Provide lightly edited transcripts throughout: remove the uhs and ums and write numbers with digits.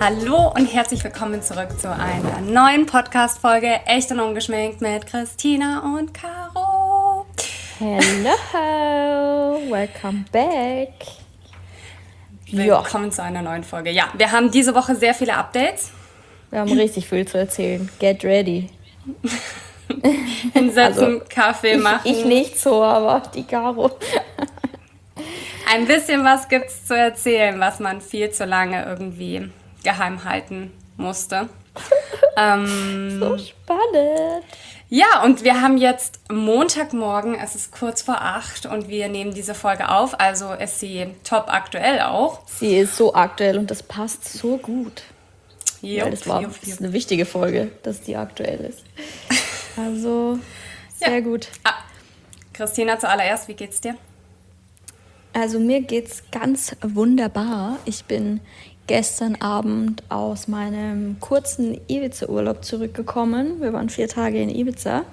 Hallo und herzlich willkommen zurück zu einer neuen Podcast-Folge Echt und Ungeschminkt mit Christina und Caro. Hello, welcome back. Willkommen zu einer neuen Folge. Ja, wir haben diese Woche sehr viele Updates. Wir haben richtig viel zu erzählen. Get ready. Hinsetzen, Kaffee machen. Ich nicht so, aber die Caro. Ein bisschen was gibt's zu erzählen, was man viel zu lange irgendwie geheim halten musste. So spannend. Ja, und wir haben jetzt Montagmorgen, es ist kurz vor 8 und wir nehmen diese Folge auf, also ist sie top aktuell auch. Sie ist so aktuell und das passt so gut. Jupp, das ist eine wichtige Folge, dass die aktuell ist. Also, sehr gut. Christina, zuallererst, wie geht's dir? Also mir geht's ganz wunderbar. Ich bin gestern Abend aus meinem kurzen Ibiza-Urlaub zurückgekommen. Wir waren 4 Tage in Ibiza.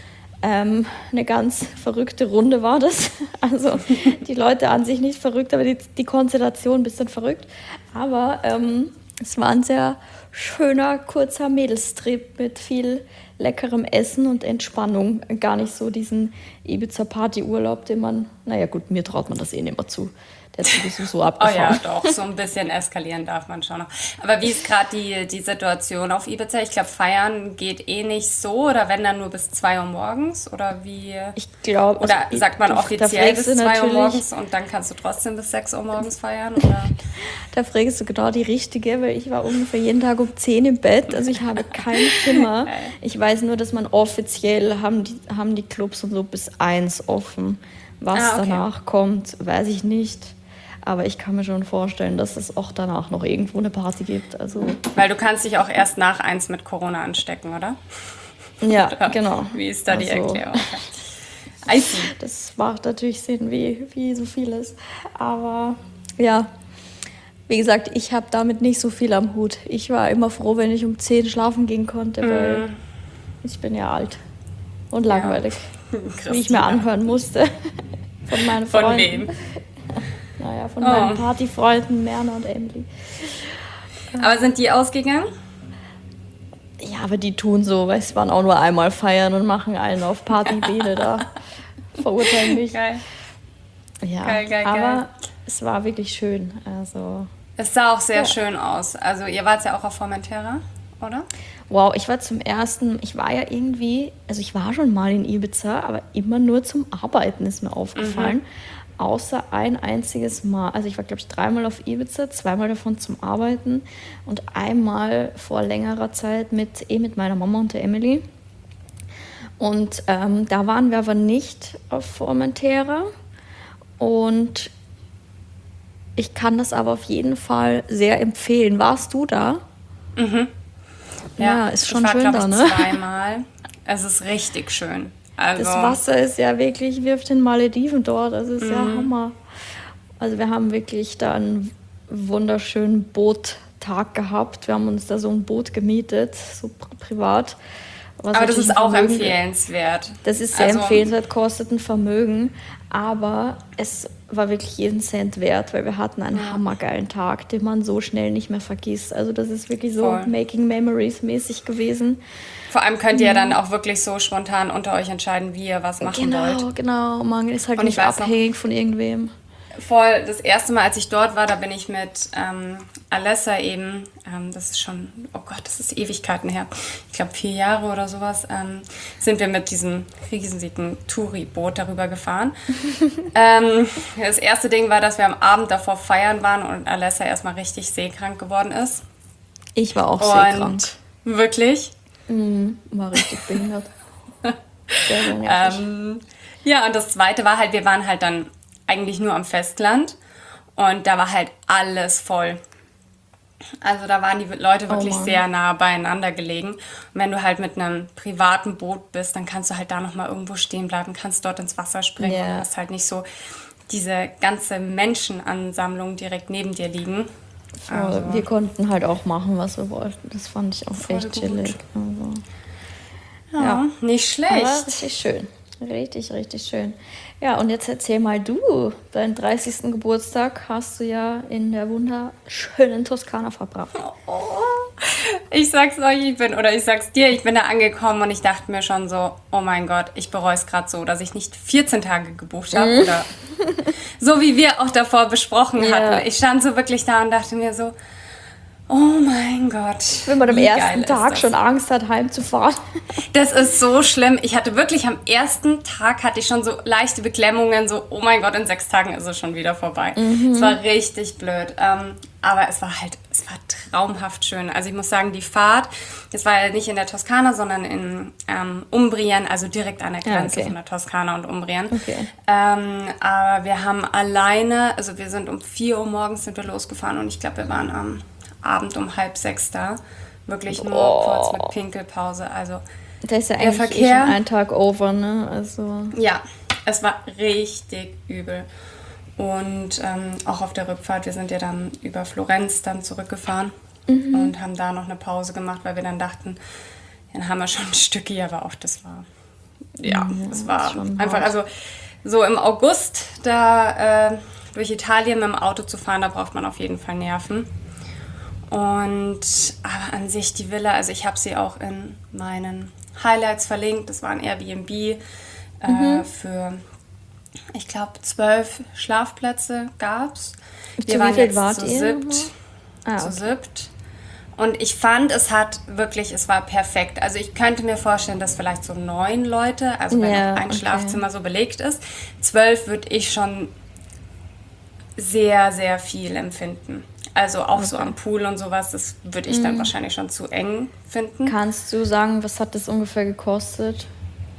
Eine ganz verrückte Runde war das. Also die Leute an sich nicht verrückt, aber die Konstellation ein bisschen verrückt. Aber es war ein sehr schöner, kurzer Mädelstrip mit viel leckerem Essen und Entspannung. Gar nicht so diesen Ibiza-Party-Urlaub, den man, naja gut, mir traut man das eh nicht mehr zu. Der ist so abgefahren. Oh ja, doch, so ein bisschen eskalieren darf man schon noch. Aber wie ist gerade die Situation auf Ibiza? Ich glaube, feiern geht eh nicht so, oder wenn dann nur bis 2 Uhr morgens, oder wie? Ich glaube, oder sagt man offiziell bis 2 Uhr morgens und dann kannst du trotzdem bis 6 Uhr morgens feiern, oder? Da fragst du genau die Richtige, weil ich war ungefähr jeden Tag um 10 im Bett, also ich habe keinen Schimmer. Ich weiß nur, dass man offiziell haben die Clubs und so bis 1 offen. Was danach kommt, weiß ich nicht. Aber ich kann mir schon vorstellen, dass es auch danach noch irgendwo eine Party gibt. Also weil du kannst dich auch erst nach 1 mit Corona anstecken, oder? Ja, genau. Wie ist da die Erklärung? I see. Das macht natürlich Sinn, wie so vieles. Aber ja, wie gesagt, ich habe damit nicht so viel am Hut. Ich war immer froh, wenn ich um 10 schlafen gehen konnte, weil ich bin ja alt und langweilig. Ja. Wie ich mir anhören musste von meinen Freunden. Von wem? Naja, von meinen Partyfreunden Merna und Emily. Aber sind die ausgegangen? Ja, aber die tun so, weil sie waren auch nur einmal feiern und machen einen auf Partybeele da. Verurteilen mich. Geil. Ja, geil. Aber es war wirklich schön. Also, es sah auch sehr schön aus. Also ihr wart ja auch auf Formentera, oder? Wow, ich war schon mal in Ibiza, aber immer nur zum Arbeiten ist mir aufgefallen. Außer ein einziges Mal. Also ich war, glaube ich, 3-mal auf Ibiza, 2-mal davon zum Arbeiten und einmal vor längerer Zeit mit meiner Mama und der Emily. Und da waren wir aber nicht auf Formentera. Und ich kann das aber auf jeden Fall sehr empfehlen. Warst du da? Mhm. Ja, ist schon schön da, ne? 2-mal. Es ist richtig schön. Also, das Wasser ist ja wirklich wie auf den Malediven dort. Das ist ja Hammer. Also wir haben wirklich da einen wunderschönen Boottag gehabt. Wir haben uns da so ein Boot gemietet, so privat. Aber das ist auch empfehlenswert. Das ist sehr empfehlenswert, kostet ein Vermögen. Aber es war wirklich jeden Cent wert, weil wir hatten einen hammergeilen Tag, den man so schnell nicht mehr vergisst. Also das ist wirklich so Making Memories mäßig gewesen. Vor allem könnt ihr dann auch wirklich so spontan unter euch entscheiden, wie ihr was machen wollt. Genau. Man ist halt nicht abhängig von irgendwem. Voll, das erste Mal, als ich dort war, da bin ich mit Alessa eben, das ist schon, oh Gott, das ist Ewigkeiten her, ich glaube 4 Jahre oder sowas, sind wir mit diesem riesigen Touri-Boot darüber gefahren. Das erste Ding war, dass wir am Abend davor feiern waren und Alessa erstmal richtig seekrank geworden ist. Ich war auch seekrank. Wirklich? War richtig behindert. Sehr, sehr nervig. Ja, und das zweite war halt, wir waren halt dann eigentlich nur am Festland und da war halt alles voll. Also da waren die Leute wirklich sehr nah beieinander gelegen. Und wenn du halt mit einem privaten Boot bist, dann kannst du halt da nochmal irgendwo stehen bleiben, kannst dort ins Wasser springen und hast halt nicht so diese ganze Menschenansammlung direkt neben dir liegen. Also, wir konnten halt auch machen, was wir wollten. Das fand ich auch echt chillig. Also, ja, nicht schlecht. Aber richtig schön. Richtig, richtig schön. Ja, und jetzt erzähl mal du, deinen 30. Geburtstag hast du ja in der wunderschönen Toskana verbracht. Ich sag's euch, ich sag's dir, ich bin da angekommen und ich dachte mir schon so, oh mein Gott, ich bereue es gerade so, dass ich nicht 14 Tage gebucht habe oder so wie wir auch davor besprochen hatten. Ich stand so wirklich da und dachte mir so, oh mein Gott. Wenn man am ersten Tag schon Angst hat, heimzufahren. Das ist so schlimm. Ich hatte wirklich am ersten Tag hatte ich schon so leichte Beklemmungen, so, oh mein Gott, in 6 Tagen ist es schon wieder vorbei. Es war richtig blöd. Aber es war traumhaft schön. Also ich muss sagen, die Fahrt, das war ja nicht in der Toskana, sondern in Umbrien, also direkt an der Grenze von der Toskana und Umbrien. Okay. Aber wir haben alleine, also wir sind um 4 Uhr morgens sind wir losgefahren und ich glaube, wir waren am Abend um 5:30 da. Wirklich nur kurz mit Pinkelpause. Also da ist ja eigentlich Verkehr, schon ein Tag over, ne? Also. Ja, es war richtig übel. Und auch auf der Rückfahrt, wir sind ja dann über Florenz dann zurückgefahren und haben da noch eine Pause gemacht, weil wir dann dachten, dann haben wir schon ein Stück hier, aber auch das war, es war einfach, also so im August da durch Italien mit dem Auto zu fahren, da braucht man auf jeden Fall Nerven. Aber an sich die Villa, also ich habe sie auch in meinen Highlights verlinkt, das war ein Airbnb für, ich glaube, 12 Schlafplätze gab's. Wir waren jetzt zu siebt. Und ich fand, es war perfekt. Also ich könnte mir vorstellen, dass vielleicht so 9 Leute, also wenn auch ein Schlafzimmer so belegt ist, 12 würde ich schon sehr, sehr viel empfinden. Also auch so am Pool und sowas, das würde ich dann wahrscheinlich schon zu eng finden. Kannst du sagen, was hat das ungefähr gekostet?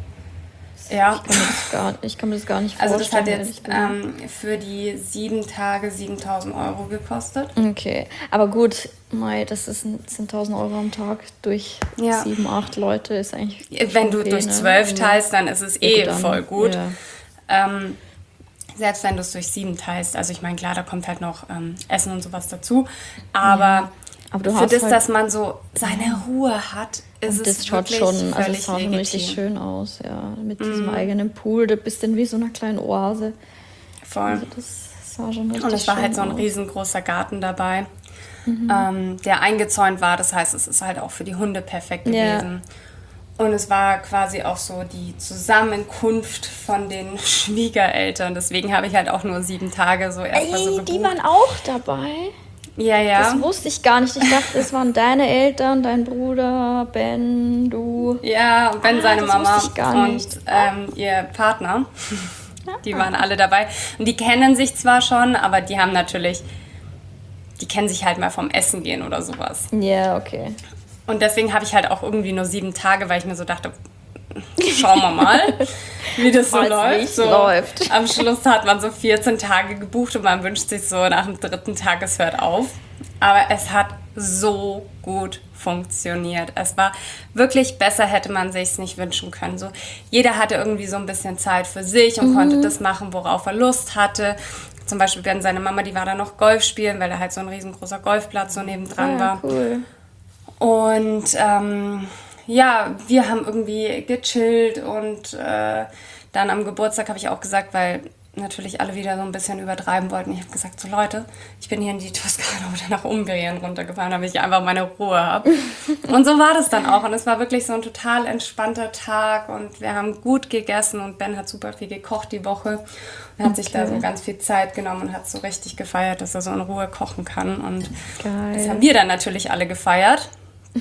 Ja. Ich kann mir das gar nicht vorstellen. Also das hat jetzt für die 7 Tage 7.000 Euro gekostet. Okay, aber gut, das sind 1.000 Euro am Tag durch 7, 8 Leute ist eigentlich. Wenn du durch 12 teilst, dann ist es voll gut. Ja. Selbst wenn du es durch 7 teilst. Also ich meine, klar, da kommt halt noch Essen und sowas dazu. Aber du für hast das, halt, dass man so seine Ruhe hat, ist das es schaut wirklich schon, also völlig es sah schon legitim. richtig schön aus, ja. Mit diesem eigenen Pool, du bist dann wie so eine kleine Oase. Voll. Also das sah schon richtig und es war schön halt so ein aus. riesengroßer Garten dabei, der eingezäunt war. Das heißt, es ist halt auch für die Hunde perfekt gewesen. Und es war quasi auch so die Zusammenkunft von den Schwiegereltern. Deswegen habe ich halt auch nur 7 Tage so erstmal so gebucht. Die waren auch dabei? Ja. Das wusste ich gar nicht. Ich dachte, es waren deine Eltern, dein Bruder, Ben, du. Ja, und Ben seine das Mama wusste ich gar nicht. und ihr Partner. Die waren alle dabei. Und die kennen sich zwar schon, aber die haben natürlich, die kennen sich halt mal vom Essen gehen oder sowas. Ja, okay. Und deswegen habe ich halt auch irgendwie nur 7 Tage, weil ich mir so dachte, schauen wir mal, wie das so läuft. Am Schluss hat man so 14 Tage gebucht und man wünscht sich so nach dem 3. Tag, es hört auf. Aber es hat so gut funktioniert. Es war wirklich besser, hätte man sich es nicht wünschen können. So, jeder hatte irgendwie so ein bisschen Zeit für sich und konnte das machen, worauf er Lust hatte. Zum Beispiel Ben, seine Mama, die war da noch Golf spielen, weil da halt so ein riesengroßer Golfplatz so nebendran war. Cool. Und wir haben irgendwie gechillt und dann am Geburtstag habe ich auch gesagt, weil natürlich alle wieder so ein bisschen übertreiben wollten. Ich habe gesagt, so Leute, ich bin hier in die Toskana oder nach Umbrien runtergefahren, damit ich einfach meine Ruhe habe. Und so war das dann auch. Und es war wirklich so ein total entspannter Tag und wir haben gut gegessen und Ben hat super viel gekocht die Woche und hat sich da so ganz viel Zeit genommen und hat so richtig gefeiert, dass er so in Ruhe kochen kann. Und das haben wir dann natürlich alle gefeiert.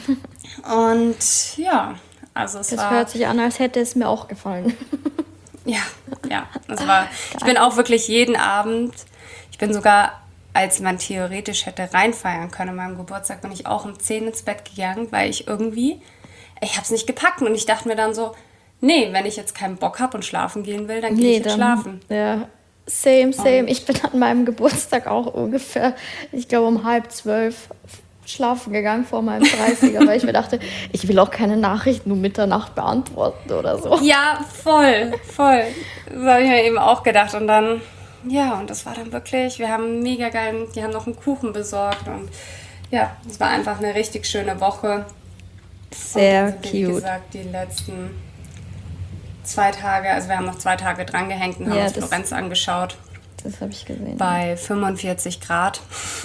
Und ja, also es war... Das hört sich an, als hätte es mir auch gefallen. Ja, ich bin auch wirklich jeden Abend, ich bin sogar, als man theoretisch hätte reinfeiern können an meinem Geburtstag, bin ich auch um 10 ins Bett gegangen, weil ich habe es nicht gepackt und ich dachte mir dann so, nee, wenn ich jetzt keinen Bock habe und schlafen gehen will, dann gehe ich jetzt schlafen. Ja, same. Ich bin an meinem Geburtstag auch ungefähr, ich glaube um 11:30 schlafen gegangen vor meinem 30er, weil ich mir dachte, ich will auch keine Nachrichten um Mitternacht beantworten oder so. Ja, voll. Das habe ich mir eben auch gedacht. Und dann, und das war dann wirklich, wir haben mega geil, die haben noch einen Kuchen besorgt und ja, es war einfach eine richtig schöne Woche. Sehr und dann sind wir, cute. wie gesagt, die letzten 2 Tage, also wir haben noch 2 Tage drangehängt und haben uns Florenz angeschaut. Das habe ich gesehen. Bei 45 Grad.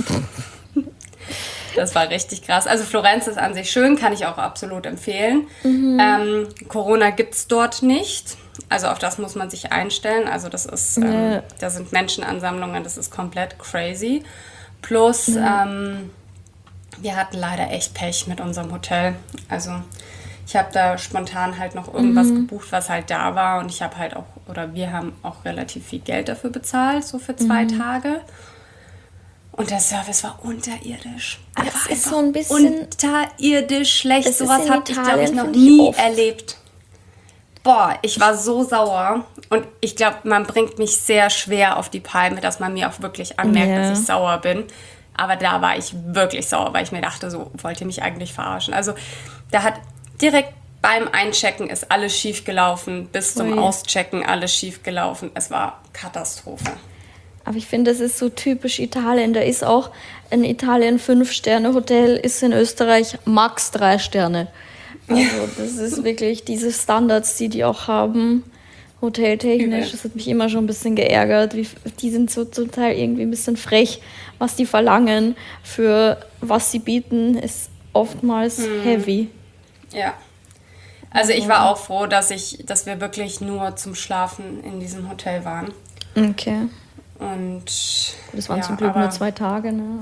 Das war richtig krass. Also Florenz ist an sich schön, kann ich auch absolut empfehlen. Corona gibt es dort nicht. Also auf das muss man sich einstellen. Also das ist, da sind Menschenansammlungen, das ist komplett crazy. Plus, wir hatten leider echt Pech mit unserem Hotel. Also ich habe da spontan halt noch irgendwas gebucht, was halt da war. Und ich habe halt auch, oder wir haben auch relativ viel Geld dafür bezahlt, so für 2 Tage. Und der Service war unterirdisch. Das ist so ein bisschen unterirdisch schlecht. Sowas habe ich, glaube ich, noch nie erlebt. Boah, ich war so sauer. Und ich glaube, man bringt mich sehr schwer auf die Palme, dass man mir auch wirklich anmerkt, dass ich sauer bin. Aber da war ich wirklich sauer, weil ich mir dachte, so, wollt ihr mich eigentlich verarschen? Also da hat direkt beim Einchecken ist alles schief gelaufen, bis zum Auschecken alles schief gelaufen. Es war Katastrophe. Aber ich finde, das ist so typisch Italien. Da ist auch in Italien 5-Sterne-Hotel, ist in Österreich max 3 Sterne. Also das ist wirklich diese Standards, die auch haben, hoteltechnisch. Das hat mich immer schon ein bisschen geärgert. Die sind so zum Teil irgendwie ein bisschen frech, was die verlangen für was sie bieten, ist oftmals heavy. Ja. Also ich war auch froh, dass wir wirklich nur zum Schlafen in diesem Hotel waren. Okay. Und das waren zum Glück nur 2 Tage, ne?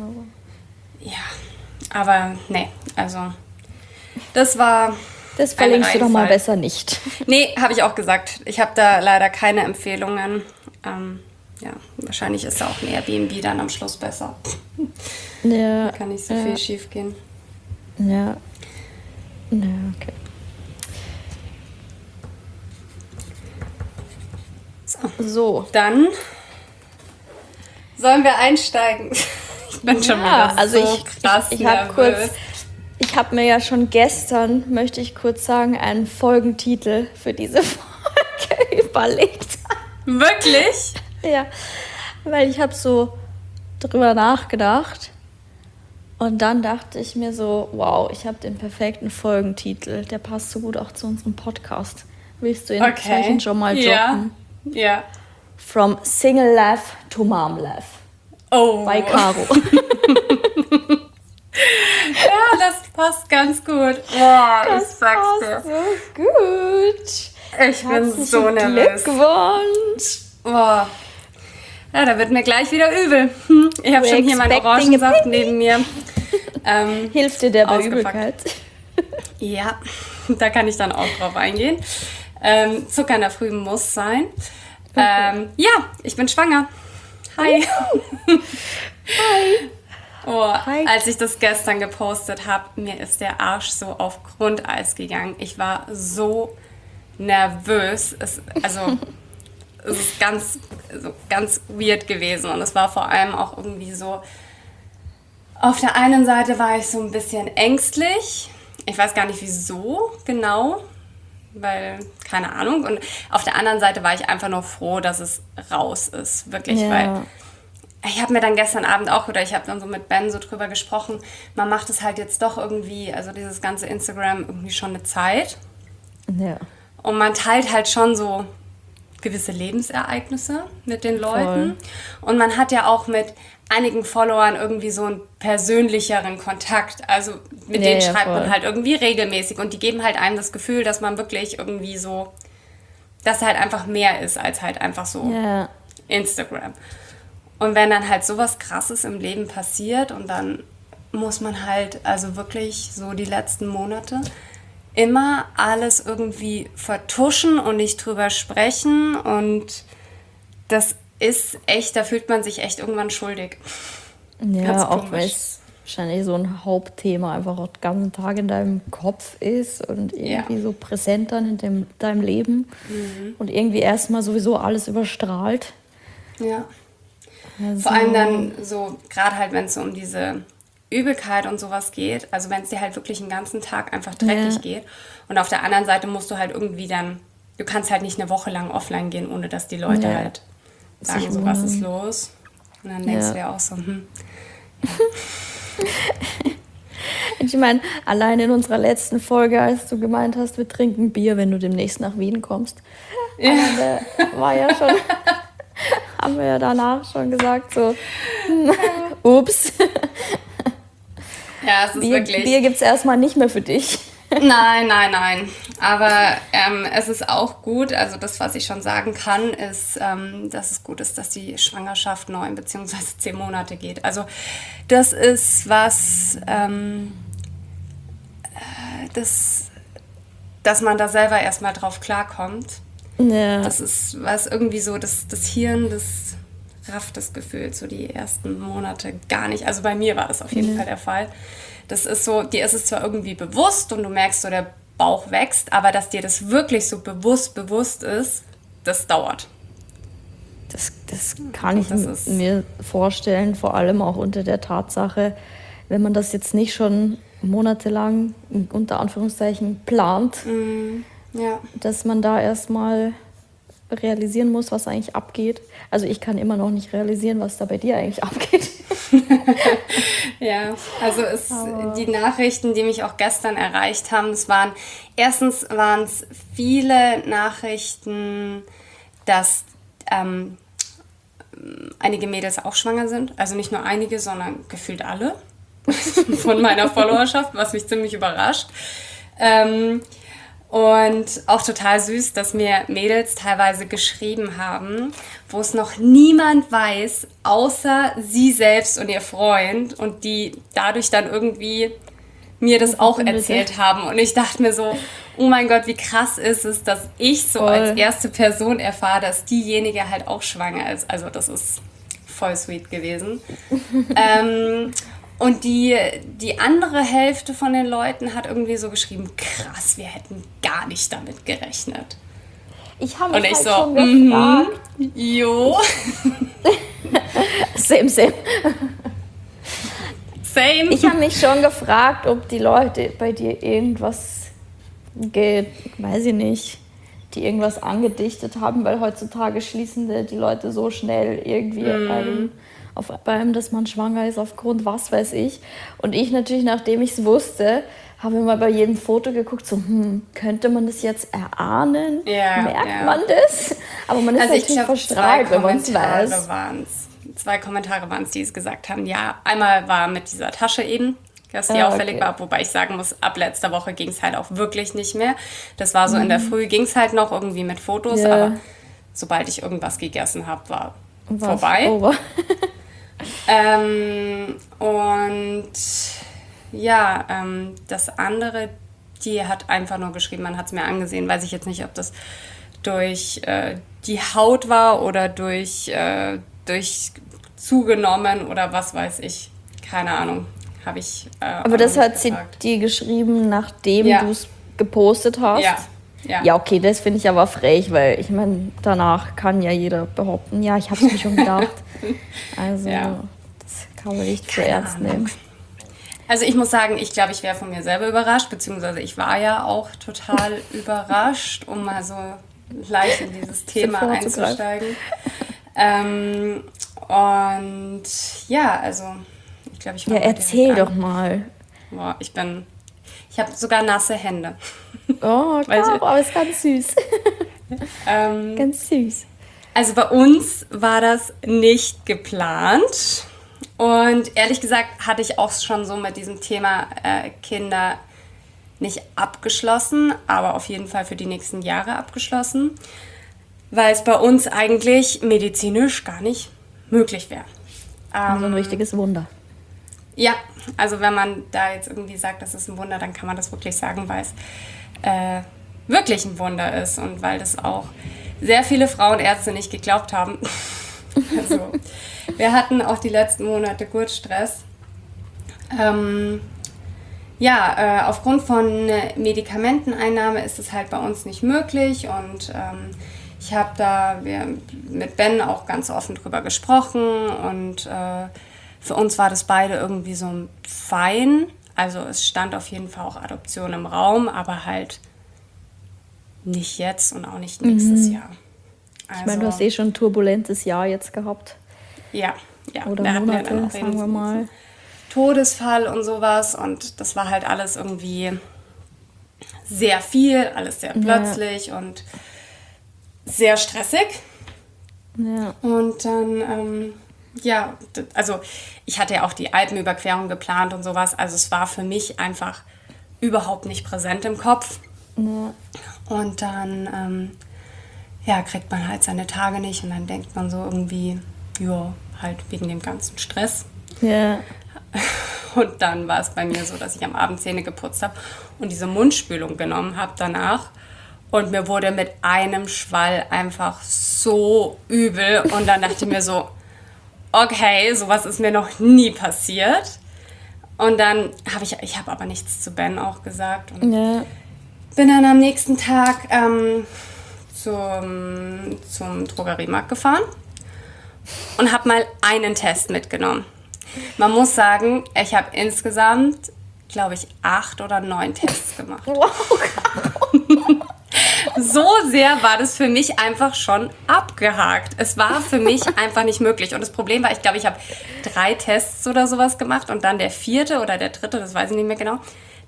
Aber nee, also das war. Das verlinkst du doch mal besser nicht. Nee, habe ich auch gesagt. Ich habe da leider keine Empfehlungen. Wahrscheinlich ist da auch ein Airbnb dann am Schluss besser. Ja. Da kann nicht so viel schief gehen. Ja. Ja, okay. So, dann sollen wir einsteigen. Ich bin schon wieder krass nervös. Ich habe mir ja schon gestern, möchte ich kurz sagen, einen Folgentitel für diese Folge überlegt. Wirklich? Ja, weil ich habe so drüber nachgedacht und dann dachte ich mir so, wow, ich habe den perfekten Folgentitel. Der passt so gut auch zu unserem Podcast. Willst du ihn Zeichen schon mal droppen? Ja. From Single Life to Mom Life. Oh. Bei Caro. Ja, das passt ganz gut. Boah, das passt so gut. Ich bin so nervös. Glückwunsch. Boah. Ja, da wird mir gleich wieder übel. Ich habe schon hier meinen Orangensaft neben mir. Hilft dir der bei Übelkeit? Ja, da kann ich dann auch drauf eingehen. Zucker in der Früh muss sein. Okay. Ja, ich bin schwanger. Hi. Hi. Oh, als ich das gestern gepostet habe, mir ist der Arsch so auf Grundeis gegangen. Ich war so nervös. Es ist ganz weird gewesen. Und es war vor allem auch irgendwie so, auf der einen Seite war ich so ein bisschen ängstlich. Ich weiß gar nicht wieso genau, weil, keine Ahnung. Und auf der anderen Seite war ich einfach nur froh, dass es raus ist. Wirklich, weil ich habe mir dann gestern Abend auch, oder ich habe dann so mit Ben so drüber gesprochen, man macht es halt jetzt doch irgendwie, also dieses ganze Instagram irgendwie schon eine Zeit. Ja. Und man teilt halt schon so gewisse Lebensereignisse mit den Leuten. Und man hat ja auch mit einigen Followern irgendwie so einen persönlicheren Kontakt. Also mit denen schreibt man halt irgendwie regelmäßig. Und die geben halt einem das Gefühl, dass man wirklich irgendwie so, dass halt einfach mehr ist als halt einfach so Instagram. Und wenn dann halt sowas Krasses im Leben passiert und dann muss man halt, also wirklich so die letzten Monate immer alles irgendwie vertuschen und nicht drüber sprechen. Und das ist echt, da fühlt man sich echt irgendwann schuldig. Ja, auch weil es wahrscheinlich so ein Hauptthema einfach auch den ganzen Tag in deinem Kopf ist und irgendwie so präsent dann in deinem Leben und irgendwie erstmal sowieso alles überstrahlt. Ja. Also. Vor allem dann so, gerade halt, wenn es so um diese Übelkeit und sowas geht, also wenn es dir halt wirklich den ganzen Tag einfach dreckig geht und auf der anderen Seite musst du halt irgendwie dann, du kannst halt nicht eine Woche lang offline gehen, ohne dass die Leute halt sagen, so was ist los? Und dann denkst du dir auch so, Ich meine, allein in unserer letzten Folge, als du gemeint hast, wir trinken Bier, wenn du demnächst nach Wien kommst, war ja schon, haben wir ja danach schon gesagt, so, ups. Ja, es ist wirklich... Bier gibt es erstmal nicht mehr für dich. Nein. Aber es ist auch gut, also das, was ich schon sagen kann, ist, dass es gut ist, dass die Schwangerschaft 9 bzw. 10 Monate geht. Also das ist was, dass man da selber erstmal drauf klarkommt. Ja. Das ist was irgendwie so, das Hirn, das rafft das Gefühl so die ersten Monate gar nicht. Also bei mir war das auf jeden Fall der Fall. Das ist so, dir ist es zwar irgendwie bewusst und du merkst so, der Bauch wächst, aber dass dir das wirklich so bewusst ist, das dauert. Das kann ich mir vorstellen, vor allem auch unter der Tatsache, wenn man das jetzt nicht schon monatelang, unter Anführungszeichen, plant, dass man da erstmal realisieren muss, was eigentlich abgeht. Also ich kann immer noch nicht realisieren, was da bei dir eigentlich abgeht. Ja, also die Nachrichten, die mich auch gestern erreicht haben, erstens waren es viele Nachrichten, dass einige Mädels auch schwanger sind. Also nicht nur einige, sondern gefühlt alle von meiner Followerschaft, was mich ziemlich überrascht. Und auch total süß, dass mir Mädels teilweise geschrieben haben, wo es noch niemand weiß, außer sie selbst und ihr Freund. Und die dadurch dann irgendwie mir das auch erzählt haben. Und ich dachte mir so, oh mein Gott, wie krass ist es, dass ich so als erste Person erfahre, dass diejenige halt auch schwanger ist. Also das ist voll sweet gewesen. Und die andere Hälfte von den Leuten hat irgendwie so geschrieben, krass, wir hätten gar nicht damit gerechnet. Ich habe mich halt schon gefragt. Jo. Same. Same. Ich habe mich schon gefragt, ob die Leute bei dir irgendwas, weiß ich nicht, die irgendwas angedichtet haben, weil heutzutage schließen die Leute so schnell irgendwie auf einem, dass man schwanger ist aufgrund was weiß ich. Und ich natürlich, nachdem ich es wusste, habe mal bei jedem Foto geguckt, so, könnte man das jetzt erahnen? Ja, Merkt man das? Aber man ist also natürlich verstrahlt, wenn man es weiß. Zwei Kommentare waren es, die es gesagt haben. Ja, einmal war mit dieser Tasche eben, dass die auffällig war, wobei ich sagen muss, ab letzter Woche ging es halt auch wirklich nicht mehr. Das war so in der Früh, ging es halt noch irgendwie mit Fotos, aber sobald ich irgendwas gegessen habe, war vorbei. Over. Und ja, das andere, die hat einfach nur geschrieben, man hat es mir angesehen, weiß ich jetzt nicht, ob das durch die Haut war oder durch zugenommen oder was weiß ich, keine Ahnung, habe ich aber das hat sie dir geschrieben, nachdem du es gepostet hast? Ja, okay, das finde ich aber frech, weil ich meine, danach kann ja jeder behaupten, ja, ich habe es mir schon gedacht. Also, das kann man nicht für ernst nehmen. Also ich muss sagen, ich glaube, ich wäre von mir selber überrascht, beziehungsweise ich war ja auch total überrascht, um mal so leicht in dieses Thema einzusteigen. Und ja, also ich glaube, ich war... Ja, erzähl doch mal. Boah, ich habe sogar nasse Hände. Oh, klar, aber ist ganz süß. Ganz süß. Also bei uns war das nicht geplant. Und ehrlich gesagt hatte ich auch schon so mit diesem Thema Kinder nicht abgeschlossen, aber auf jeden Fall für die nächsten Jahre abgeschlossen, weil es bei uns eigentlich medizinisch gar nicht möglich wäre. Also ein richtiges Wunder. Ja, also wenn man da jetzt irgendwie sagt, das ist ein Wunder, dann kann man das wirklich sagen, weil es wirklich ein Wunder ist und weil das auch sehr viele Frauenärzte nicht geglaubt haben. Also, wir hatten auch die letzten Monate Geburtsstress. Aufgrund von Medikamenteneinnahme ist es halt bei uns nicht möglich und ich habe mit Ben auch ganz offen drüber gesprochen und für uns war das beide irgendwie so fein. Also es stand auf jeden Fall auch Adoption im Raum, aber halt nicht jetzt und auch nicht nächstes Jahr. Also, ich meine, du hast schon ein turbulentes Jahr jetzt gehabt. Ja. Oder Monate, sagen wir mal. Todesfall und sowas. Und das war halt alles irgendwie sehr viel, alles sehr plötzlich und sehr stressig. Ja. Und dann, also ich hatte ja auch die Alpenüberquerung geplant und sowas. Also es war für mich einfach überhaupt nicht präsent im Kopf. Ja. Und dann, kriegt man halt seine Tage nicht und dann denkt man so irgendwie, ja, halt wegen dem ganzen Stress. Ja. Und dann war es bei mir so, dass ich am Abend Zähne geputzt habe und diese Mundspülung genommen habe danach. Und mir wurde mit einem Schwall einfach so übel. Und dann dachte ich mir so, okay, sowas ist mir noch nie passiert. Und dann habe ich habe aber nichts zu Ben auch gesagt. Und bin dann am nächsten Tag zum Drogeriemarkt gefahren und habe mal einen Test mitgenommen. Man muss sagen, ich habe insgesamt, glaube ich, 8 oder 9 Tests gemacht. Wow. So sehr war das für mich einfach schon abgehakt. Es war für mich einfach nicht möglich. Und das Problem war, ich glaube, ich habe 3 Tests oder sowas gemacht und dann der 4. oder der 3., das weiß ich nicht mehr genau,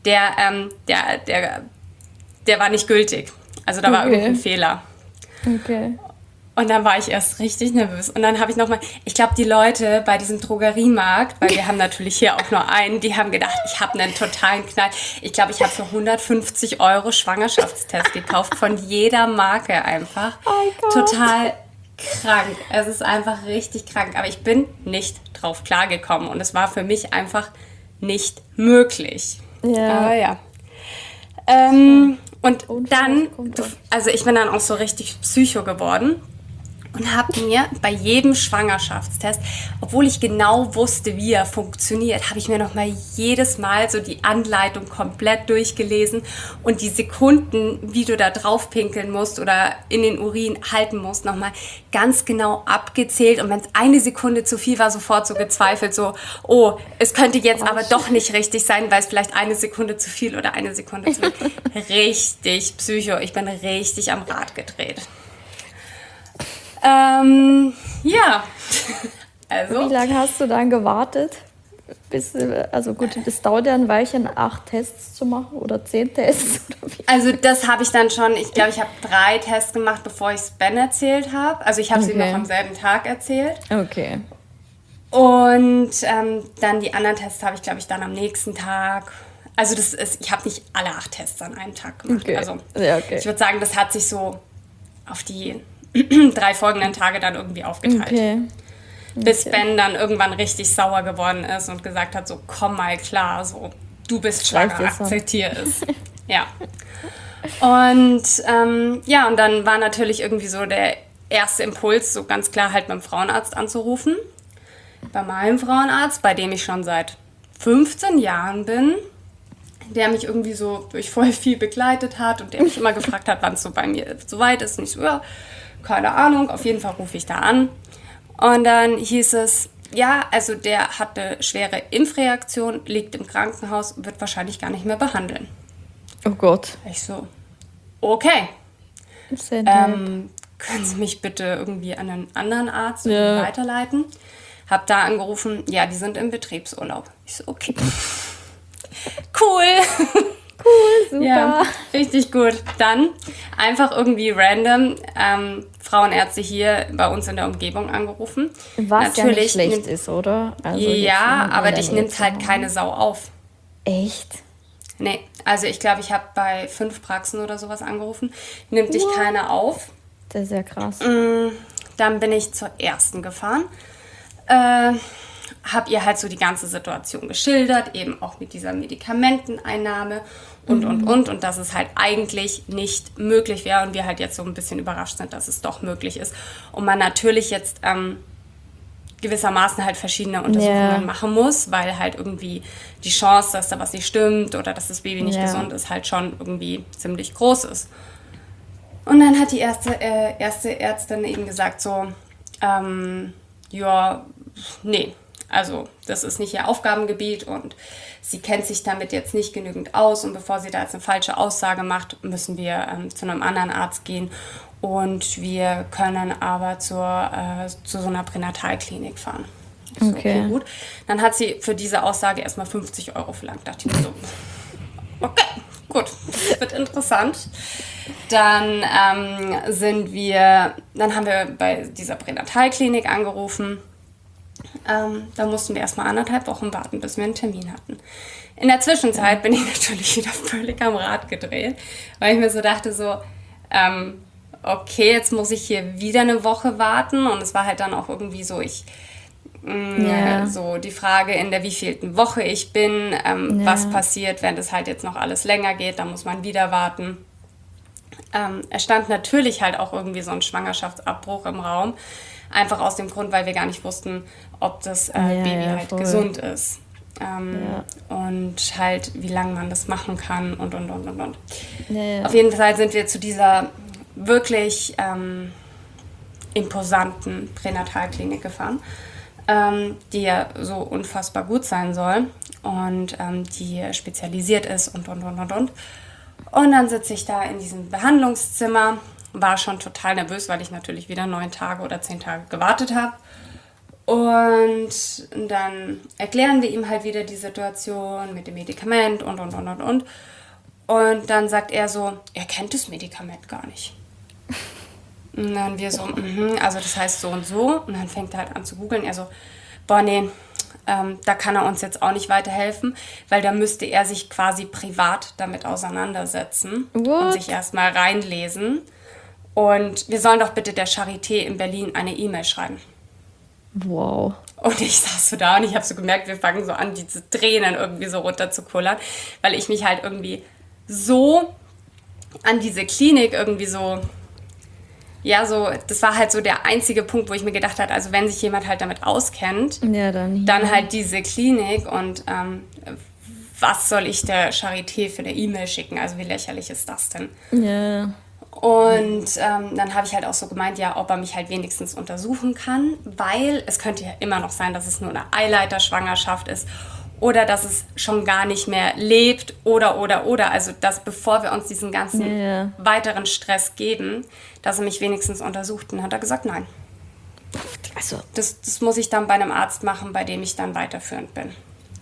der war nicht gültig. Also da war irgendein Fehler. Okay. Und dann war ich erst richtig nervös. Und dann habe ich nochmal, ich glaube, die Leute bei diesem Drogeriemarkt, weil wir haben natürlich hier auch nur einen, die haben gedacht, ich habe einen totalen Knall. Ich glaube, ich habe für 150 € Schwangerschaftstest gekauft, von jeder Marke einfach. Oh Gott. Total krank. Es ist einfach richtig krank. Aber ich bin nicht drauf klargekommen. Und es war für mich einfach nicht möglich. Ja. Aber ja. Und dann, also ich bin dann auch so richtig psycho geworden und habe mir bei jedem Schwangerschaftstest, obwohl ich genau wusste, wie er funktioniert, habe ich mir nochmal jedes Mal so die Anleitung komplett durchgelesen und die Sekunden, wie du da drauf pinkeln musst oder in den Urin halten musst, nochmal ganz genau abgezählt. Und wenn es eine Sekunde zu viel war, sofort so gezweifelt, so, oh, es könnte jetzt aber doch nicht richtig sein, weil es vielleicht eine Sekunde zu viel oder eine Sekunde zu viel. Richtig psycho. Ich bin richtig am Rad gedreht. Ja. Also. Wie lange hast du dann gewartet? Das dauert ja ein Weilchen, 8 Tests zu machen oder 10 Tests. Oder wie? Also das habe ich dann schon, ich glaube, ich habe 3 Tests gemacht, bevor ich es Ben erzählt habe. Also ich habe sie noch am selben Tag erzählt. Okay. Und dann die anderen Tests habe ich, glaube ich, dann am nächsten Tag. Also ich habe nicht alle 8 Tests an einem Tag gemacht. Okay. Also okay. Ich würde sagen, das hat sich so auf die 3 folgenden Tage dann irgendwie aufgeteilt. Okay. Bis Ben dann irgendwann richtig sauer geworden ist und gesagt hat, so komm mal klar, so du bist schwanger, akzeptiere es. Ja. Und und dann war natürlich irgendwie so der erste Impuls, so ganz klar halt beim Frauenarzt anzurufen. Bei meinem Frauenarzt, bei dem ich schon seit 15 Jahren bin, der mich irgendwie so durch voll viel begleitet hat und der mich immer gefragt hat, wann es so bei mir so weit ist. Und ich so, ja, keine Ahnung, auf jeden Fall rufe ich da an. Und dann hieß es, ja, also der hat eine schwere Impfreaktion, liegt im Krankenhaus, wird wahrscheinlich gar nicht mehr behandeln. Oh Gott. Ich so, okay. Können Sie mich bitte irgendwie an einen anderen Arzt weiterleiten? Hab da angerufen, ja, die sind im Betriebsurlaub. Ich so, okay. Cool. Cool, super. Ja, richtig gut. Dann einfach irgendwie random Frauenärzte hier bei uns in der Umgebung angerufen. Was natürlich ja nicht schlecht ist, oder? Also ja, aber dich nimmt halt keine Sau auf. Echt? Nee, also ich glaube, ich habe bei 5 Praxen oder sowas angerufen. Nimmt dich keiner auf. Das ist ja krass. Dann bin ich zur ersten gefahren. Habe ihr halt so die ganze Situation geschildert, eben auch mit dieser Medikamenteneinnahme und dass es halt eigentlich nicht möglich wäre und wir halt jetzt so ein bisschen überrascht sind, dass es doch möglich ist. Und man natürlich jetzt gewissermaßen halt verschiedene Untersuchungen machen muss, weil halt irgendwie die Chance, dass da was nicht stimmt oder dass das Baby nicht gesund ist, halt schon irgendwie ziemlich groß ist. Und dann hat die erste Ärztin eben gesagt so, nee, also das ist nicht ihr Aufgabengebiet und sie kennt sich damit jetzt nicht genügend aus und bevor sie da jetzt eine falsche Aussage macht, müssen wir zu einem anderen Arzt gehen und wir können aber zu so einer Pränatalklinik fahren. Ich so, okay, gut. Dann hat sie für diese Aussage erstmal 50 Euro verlangt. Dachte ich mir so, okay, gut, das wird interessant. Dann haben wir bei dieser Pränatalklinik angerufen. Da mussten wir erstmal 1,5 Wochen warten, bis wir einen Termin hatten. In der Zwischenzeit bin ich natürlich wieder völlig am Rad gedreht, weil ich mir so dachte, okay, jetzt muss ich hier wieder eine Woche warten. Und es war halt dann auch irgendwie so, so die Frage, in der wievielten Woche ich bin, was passiert, wenn das halt jetzt noch alles länger geht, dann muss man wieder warten. Es stand natürlich halt auch irgendwie so ein Schwangerschaftsabbruch im Raum, einfach aus dem Grund, weil wir gar nicht wussten, ob das Baby halt gesund ist. Und halt, wie lange man das machen kann und. Ja. Auf jeden Fall sind wir zu dieser wirklich imposanten Pränatalklinik gefahren, die ja so unfassbar gut sein soll und die spezialisiert ist und. Und dann sitze ich da in diesem Behandlungszimmer, war schon total nervös, weil ich natürlich wieder 9 Tage oder 10 Tage gewartet habe. Und dann erklären wir ihm halt wieder die Situation mit dem Medikament und. Und dann sagt er so, er kennt das Medikament gar nicht. Und dann wir so, also das heißt so und so. Und dann fängt er halt an zu googeln. Er so, boah, nee, da kann er uns jetzt auch nicht weiterhelfen, weil da müsste er sich quasi privat damit auseinandersetzen und sich erstmal reinlesen. Und wir sollen doch bitte der Charité in Berlin eine E-Mail schreiben. Wow. Und ich saß so da und ich habe so gemerkt, wir fangen so an, diese Tränen irgendwie so runter zu kullern, weil ich mich halt irgendwie so an diese Klinik irgendwie so, das war halt so der einzige Punkt, wo ich mir gedacht habe, also wenn sich jemand halt damit auskennt, dann halt diese Klinik und was soll ich der Charité für eine E-Mail schicken? Also wie lächerlich ist das denn? Ja. Und dann habe ich halt auch so gemeint, ja, ob er mich halt wenigstens untersuchen kann, weil es könnte ja immer noch sein, dass es nur eine Eileiterschwangerschaft ist oder dass es schon gar nicht mehr lebt oder. Also, dass bevor wir uns diesen ganzen weiteren Stress geben, dass er mich wenigstens untersucht. Und hat er gesagt, nein. Also das muss ich dann bei einem Arzt machen, bei dem ich dann weiterführend bin.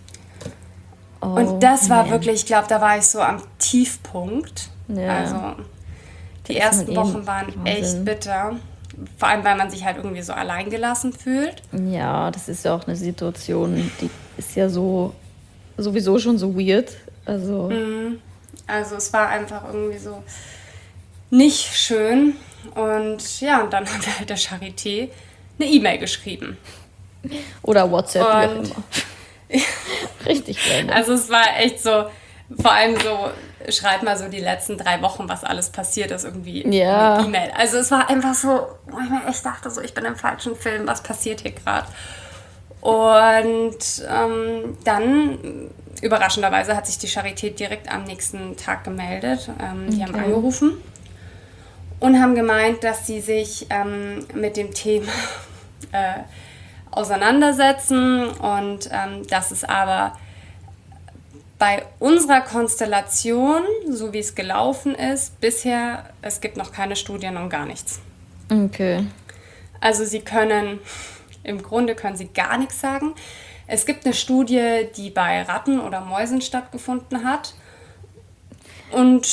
Und das war wirklich, ich glaube, da war ich so am Tiefpunkt. Ja. Also die ersten Wochen waren echt bitter. Vor allem, weil man sich halt irgendwie so alleingelassen fühlt. Ja, das ist ja auch eine Situation, die ist ja sowieso schon so weird. Also es war einfach irgendwie so nicht schön. Und ja, und dann haben wir halt der Charité eine E-Mail geschrieben. Oder WhatsApp, wie auch immer. Richtig random. Also es war echt so, vor allem so, schreib mal so die letzten 3 Wochen, was alles passiert ist, irgendwie mit E-Mail. Also es war einfach so, wo ich mir echt dachte, so, ich bin im falschen Film, was passiert hier gerade? Und dann, überraschenderweise, hat sich die Charité direkt am nächsten Tag gemeldet. Die haben angerufen und haben gemeint, dass sie sich mit dem Thema auseinandersetzen und dass es aber bei unserer Konstellation, so wie es gelaufen ist, bisher, es gibt noch keine Studien und gar nichts. Okay. Also im Grunde können sie gar nichts sagen. Es gibt eine Studie, die bei Ratten oder Mäusen stattgefunden hat. Und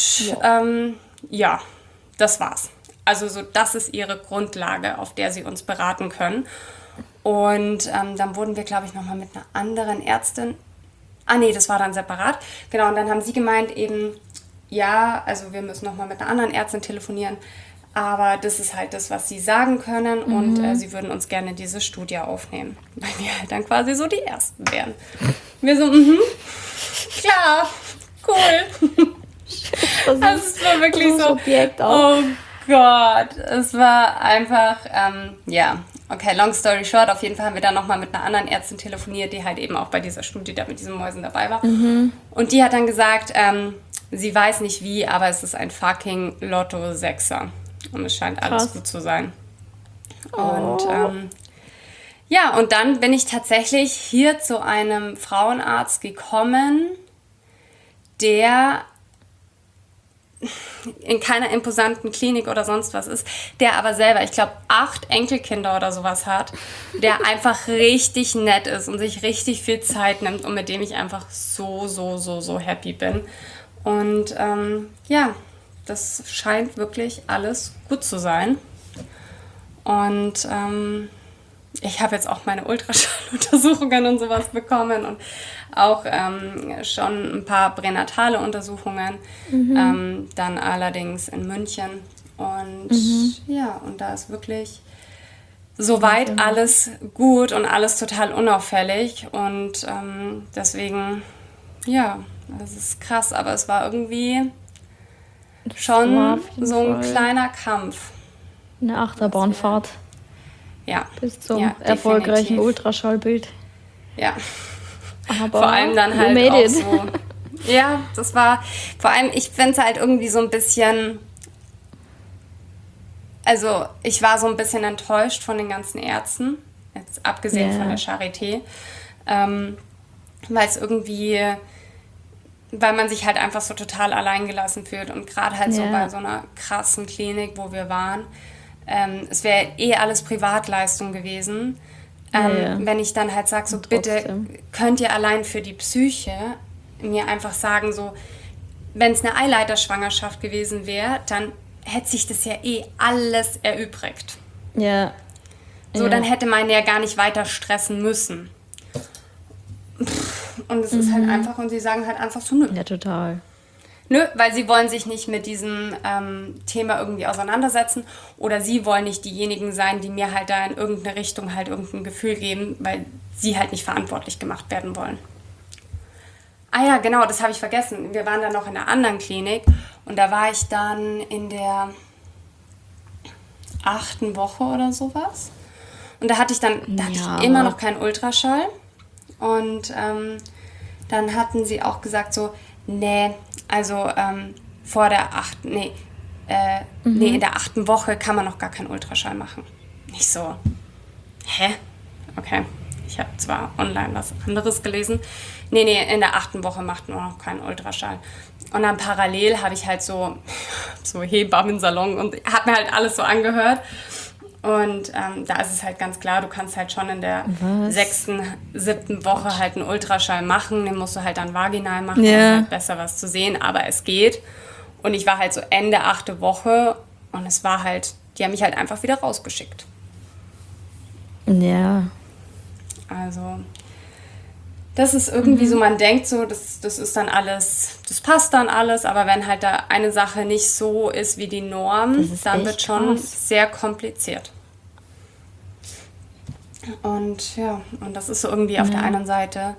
das war's. Also so, das ist ihre Grundlage, auf der sie uns beraten können. Und dann wurden wir, glaube ich, nochmal mit einer anderen Ärztin. Das war dann separat. Genau, und dann haben sie gemeint eben, ja, also wir müssen nochmal mit einer anderen Ärztin telefonieren. Aber das ist halt das, was sie sagen können. Und sie würden uns gerne diese Studie aufnehmen. Weil wir halt dann quasi so die Ersten wären. Wir so, klar, cool. Also es war wirklich so, Objekt auch. oh Gott, es war einfach, okay, long story short, auf jeden Fall haben wir dann nochmal mit einer anderen Ärztin telefoniert, die halt eben auch bei dieser Studie da mit diesen Mäusen dabei war. Und die hat dann gesagt, sie weiß nicht wie, aber es ist ein fucking Lotto-Sechser. Und es scheint alles gut zu sein. Und und dann bin ich tatsächlich hier zu einem Frauenarzt gekommen, der in keiner imposanten Klinik oder sonst was ist, der aber selber, ich glaube, 8 Enkelkinder oder sowas hat, der einfach richtig nett ist und sich richtig viel Zeit nimmt und mit dem ich einfach so happy bin. Und ja, das scheint wirklich alles gut zu sein. Und ich habe jetzt auch meine Ultraschalluntersuchungen und sowas bekommen und auch schon ein paar pränatale Untersuchungen, dann allerdings in München. Und ja, und da ist wirklich soweit alles gut und alles total unauffällig. Und deswegen, ja, das ist krass, aber es war irgendwie schon so ein kleiner Kampf. Eine Achterbahnfahrt. Ja. Bis zum erfolgreichen Ultraschallbild. Ja. Aber vor allem dann halt auch so. Ja, das war, vor allem, ich finde es halt irgendwie so ein bisschen, also ich war so ein bisschen enttäuscht von den ganzen Ärzten, jetzt abgesehen von der Charité, weil es irgendwie, weil man sich halt einfach so total alleingelassen fühlt und gerade halt so bei so einer krassen Klinik, wo wir waren, es wäre alles Privatleistung gewesen. Wenn ich dann halt sage, so bitte könnt ihr allein für die Psyche mir einfach sagen, so wenn es eine Eileiterschwangerschaft gewesen wäre, dann hätte sich das ja alles erübrigt. Ja. So, dann hätte man ja gar nicht weiter stressen müssen. Und es ist halt einfach, und sie sagen halt einfach so, nö. Ja, total. Nö, weil sie wollen sich nicht mit diesem Thema irgendwie auseinandersetzen oder sie wollen nicht diejenigen sein, die mir halt da in irgendeine Richtung halt irgendein Gefühl geben, weil sie halt nicht verantwortlich gemacht werden wollen. Ah ja, genau, das habe ich vergessen. Wir waren dann noch in einer anderen Klinik und da war ich dann in der 8. Woche oder sowas. Und da hatte ich immer noch keinen Ultraschall. Und dann hatten sie auch gesagt so, nee, also vor der 8. In der 8. Woche kann man noch gar keinen Ultraschall machen. Nicht so, hä? Okay, ich habe zwar online was anderes gelesen. Nee, in der 8. Woche macht man noch keinen Ultraschall. Und dann parallel habe ich halt so Hebammensalon und habe mir halt alles so angehört. Und da ist es halt ganz klar, du kannst halt schon in der 6., 7. Woche halt einen Ultraschall machen. Den musst du halt dann vaginal machen, um halt besser was zu sehen. Aber es geht. Und ich war halt so Ende 8. Woche und es war halt, die haben mich halt einfach wieder rausgeschickt. Ja. Also, das ist irgendwie so, man denkt so, das ist dann alles, das passt dann alles, aber wenn halt da eine Sache nicht so ist wie die Norm, dann wird schon sehr kompliziert. Und ja, und das ist so irgendwie auf der einen Seite,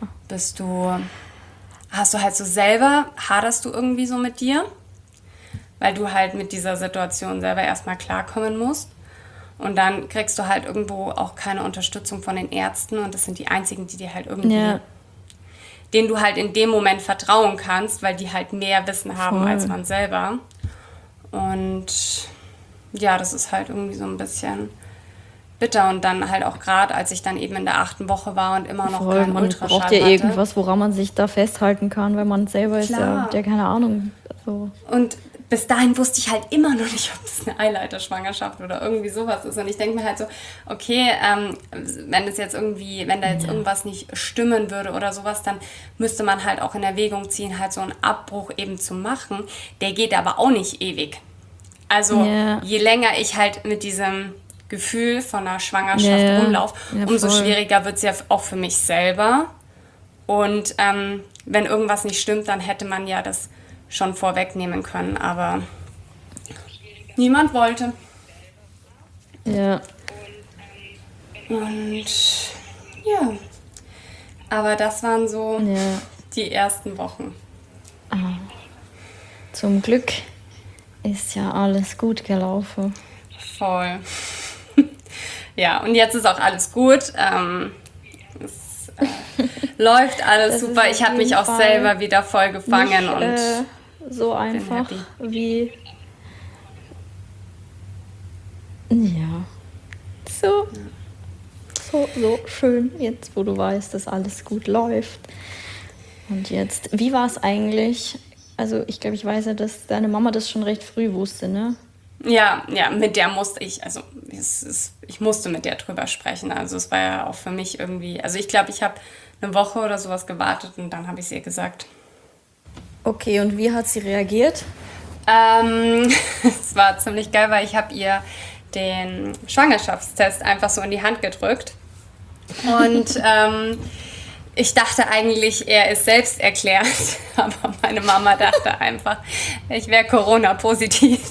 hast du halt so selber, haderst du irgendwie so mit dir, weil du halt mit dieser Situation selber erstmal klarkommen musst. Und dann kriegst du halt irgendwo auch keine Unterstützung von den Ärzten und das sind die einzigen, die dir halt irgendwie, denen du halt in dem Moment vertrauen kannst, weil die halt mehr Wissen haben als man selber. Und ja, das ist halt irgendwie so ein bisschen bitter. Und dann halt auch gerade, als ich dann eben in der 8. Woche war und immer noch keinen Ultraschall hatte. Man braucht ja irgendwas, woran man sich da festhalten kann, weil man selber ist ja keine Ahnung. So. Und bis dahin wusste ich halt immer noch nicht, ob das eine Eileiterschwangerschaft oder irgendwie sowas ist. Und ich denke mir halt so, okay, wenn da jetzt irgendwas nicht stimmen würde oder sowas, dann müsste man halt auch in Erwägung ziehen, halt so einen Abbruch eben zu machen. Der geht aber auch nicht ewig. Also je länger ich halt mit diesem Gefühl von einer Schwangerschaft rumlaufe, umso schwieriger wird es ja auch für mich selber. Und wenn irgendwas nicht stimmt, dann hätte man ja das schon vorwegnehmen können, aber niemand wollte. Ja. Und ja, aber das waren so die ersten Wochen. Zum Glück ist ja alles gut gelaufen. Voll. Ja, und jetzt ist auch alles gut. Es läuft alles super. Ich habe mich auch selber wieder voll gefangen und so einfach wie so schön jetzt, wo du weißt, dass alles gut läuft. Und jetzt, wie war es eigentlich Also ich glaube, ich weiß ja, dass deine Mama das schon recht früh wusste, ne? Ja, mit der musste ich, also ich musste mit der drüber sprechen. Also es war ja auch für mich irgendwie, also ich glaube, ich habe eine Woche oder sowas gewartet und dann habe ich es ihr gesagt. Okay, und wie hat sie reagiert? Es war ziemlich geil, weil ich habe ihr den Schwangerschaftstest einfach so in die Hand gedrückt. Und ich dachte eigentlich, er ist selbsterklärend, aber meine Mama dachte einfach, ich wäre Corona-positiv.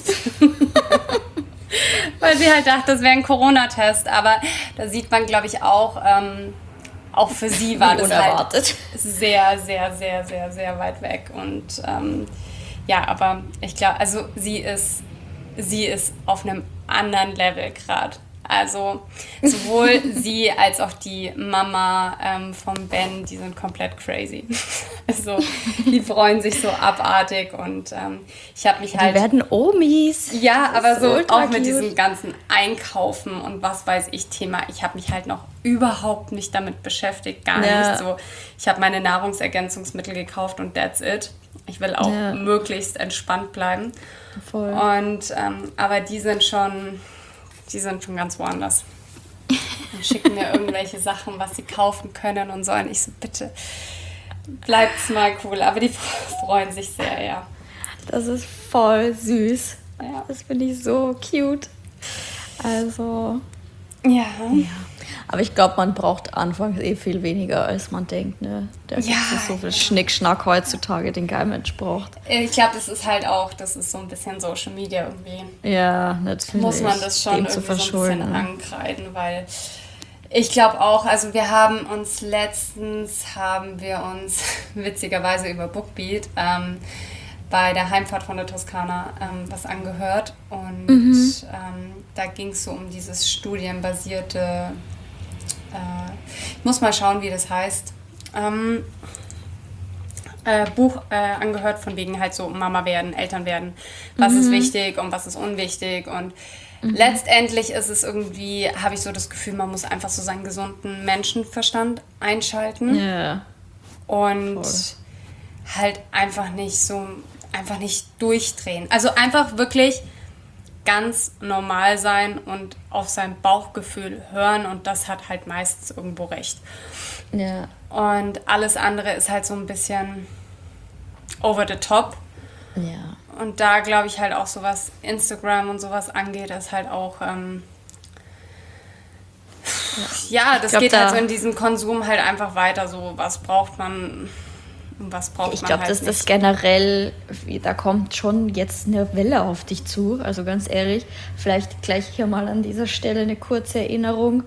Weil sie halt dachte, das wäre ein Corona-Test. Aber da sieht man, glaube ich, auch für sie war das unerwartet. Halt sehr, sehr, sehr, sehr, sehr weit weg. Und ja, aber ich glaube, also sie ist auf einem anderen Level gerade. Also sowohl sie als auch die Mama vom Ben, die sind komplett crazy. Also die freuen sich so abartig und ich habe mich halt... Die werden Omis. Ja, aber so auch mit cute. diesem ganzen Einkaufen und was weiß ich Thema. Ich habe mich halt noch überhaupt nicht damit beschäftigt, gar nicht so. Ich habe meine Nahrungsergänzungsmittel gekauft und that's it. Ich will auch möglichst entspannt bleiben. Voll. Und aber die sind schon ganz woanders. Und schicken mir irgendwelche Sachen, was sie kaufen können und so. Und ich so, bitte, bleibt's mal cool. Aber die freuen sich sehr, ja. Das ist voll süß. Ja. Das finde ich so cute. Also, Ja. aber ich glaube, man braucht anfangs viel weniger, als man denkt. Ne? Da gibt es so viel Schnickschnack heutzutage, den kein Mensch braucht. Ich glaube, das ist halt auch, das ist so ein bisschen Social Media irgendwie. Ja, natürlich. Muss man das schon irgendwie zu so ein bisschen ankreiden, weil ich glaube auch, also letztens haben wir uns witzigerweise über Bookbeat bei der Heimfahrt von der Toskana was angehört und da ging es so um dieses studienbasierte, ich muss mal schauen, wie das heißt, Buch angehört von wegen halt so Mama werden, Eltern werden, was ist wichtig und was ist unwichtig und letztendlich ist es irgendwie, habe ich so das Gefühl, man muss einfach so seinen gesunden Menschenverstand einschalten und halt einfach nicht durchdrehen. Also einfach wirklich ganz normal sein und auf sein Bauchgefühl hören und das hat halt meistens irgendwo recht. Ja. Und alles andere ist halt so ein bisschen over the top. Ja. Und da glaube ich halt auch so, was Instagram und sowas angeht, ist halt auch, das geht halt so in diesem Konsum halt einfach weiter, so was braucht man und was braucht man Ich glaube, halt dass nicht. das generell, da kommt schon jetzt eine Welle auf dich zu, also ganz ehrlich, vielleicht gleich hier mal an dieser Stelle eine kurze Erinnerung,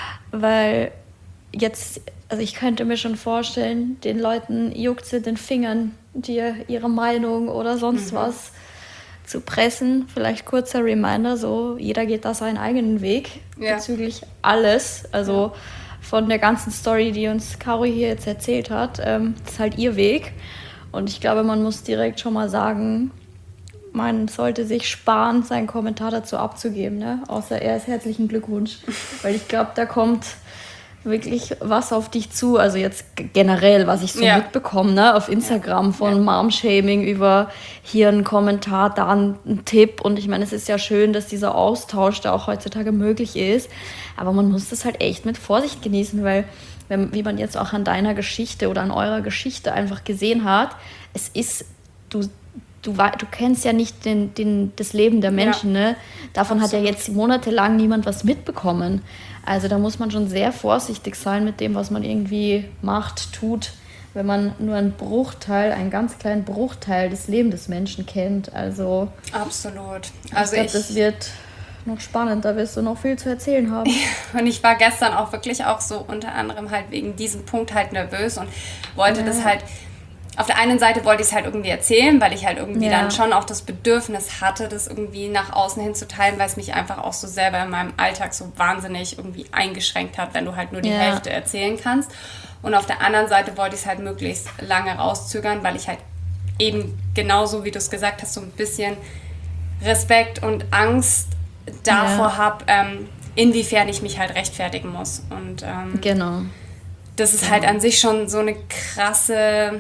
weil jetzt, also ich könnte mir schon vorstellen, den Leuten juckt es in den Fingern, dir ihre Meinung oder sonst was zu pressen. Vielleicht kurzer Reminder, so jeder geht da seinen eigenen Weg bezüglich alles. Also von der ganzen Story, die uns Caro hier jetzt erzählt hat, ist halt ihr Weg. Und ich glaube, man muss direkt schon mal sagen, man sollte sich sparen, seinen Kommentar dazu abzugeben, ne? Außer erst herzlichen Glückwunsch. Weil ich glaube, da kommt wirklich was auf dich zu, also jetzt generell, was ich so mitbekomme, ne, auf Instagram von Mom-Shaming über hier einen Kommentar, da einen Tipp und ich meine, es ist ja schön, dass dieser Austausch da auch heutzutage möglich ist, aber man muss das halt echt mit Vorsicht genießen, weil, wie man jetzt auch an deiner Geschichte oder an eurer Geschichte einfach gesehen hat, es ist, du kennst ja nicht das Leben der Menschen, ne? Davon hat ja jetzt monatelang niemand was mitbekommen. Also da muss man schon sehr vorsichtig sein mit dem, was man irgendwie macht, tut, wenn man nur einen ganz kleinen Bruchteil des Lebens des Menschen kennt. Also absolut. Also ich glaube, das wird noch spannend, da wirst du noch viel zu erzählen haben. Und ich war gestern auch wirklich auch so unter anderem halt wegen diesem Punkt halt nervös und wollte das halt, auf der einen Seite wollte ich es halt irgendwie erzählen, weil ich halt irgendwie dann schon auch das Bedürfnis hatte, das irgendwie nach außen hin zu teilen, weil es mich einfach auch so selber in meinem Alltag so wahnsinnig irgendwie eingeschränkt hat, wenn du halt nur die Hälfte erzählen kannst. Und auf der anderen Seite wollte ich es halt möglichst lange rauszögern, weil ich halt eben genauso, wie du es gesagt hast, so ein bisschen Respekt und Angst davor habe, inwiefern ich mich halt rechtfertigen muss. Und genau. das ist halt an sich schon so eine krasse